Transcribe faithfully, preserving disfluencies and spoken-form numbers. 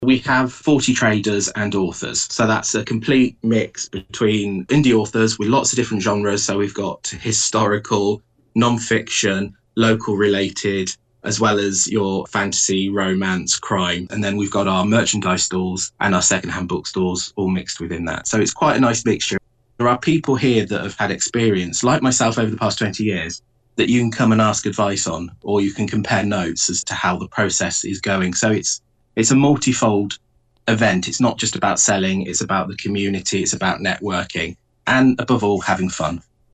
We have forty traders and authors. So that's a complete mix between indie authors with lots of different genres. So we've got historical, non-fiction, local related, as well as your fantasy, romance, crime. And then we've got our merchandise stores and our secondhand bookstores all mixed within that. So it's quite a nice mixture. There are people here that have had experience, like myself over the past twenty years, that you can come and ask advice on, or you can compare notes as to how the process is going. So it's it's a multifold event. It's not just about selling, it's about the community, it's about networking, and above all, having fun.